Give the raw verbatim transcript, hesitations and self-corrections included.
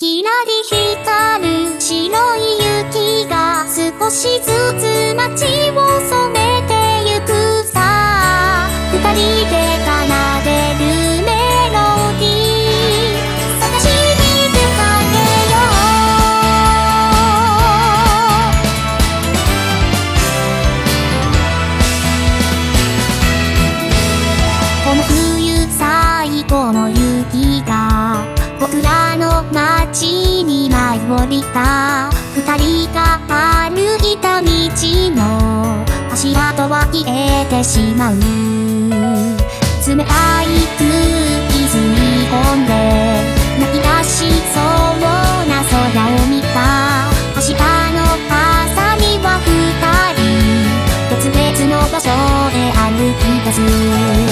きらり光る白い雪が少しずつ街を染めてゆくさ。二人で奏でるメロディー探しに出かけよう。この冬最後の雪が僕らの街に舞い降りた。二人が歩いた道の足跡は消えてしまう。冷たい空気吸い込んで泣き出しそうな空を見た。明日の朝には二人別々の場所へ歩き出す。